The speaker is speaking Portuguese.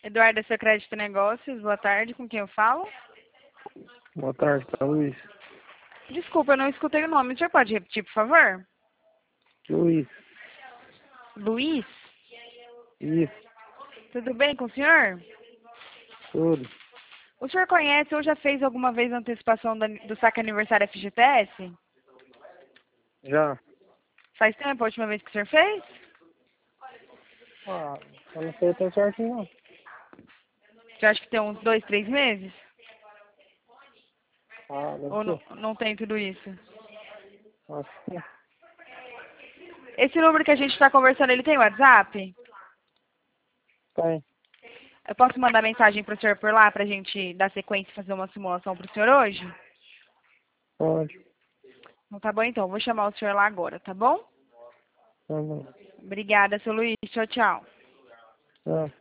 Eduardo, seu crédito e negócios, boa tarde, com quem eu falo? Boa tarde, tá, Luiz? Desculpa, eu não escutei o nome, o senhor pode repetir, por favor? Luiz, Luiz, isso, tudo bem com o senhor? tudo. O senhor conhece ou já fez alguma vez a antecipação do saque aniversário FGTS? Já? Faz tempo a última vez que o senhor fez? Ah, eu não sei tão certo, não. Você acha que tem uns 2, 3 meses? Ah, deve Ou ser. não tem tudo isso? Acho que sim. Esse número que a gente está conversando, ele tem WhatsApp? Tem, Eu posso mandar mensagem para o senhor por lá para a gente dar sequência e fazer uma simulação para o senhor hoje? pode. Não tá bom então, vou chamar o senhor lá agora, tá bom? Tá bom. Obrigada, seu Luiz. Tchau, tchau. Tá.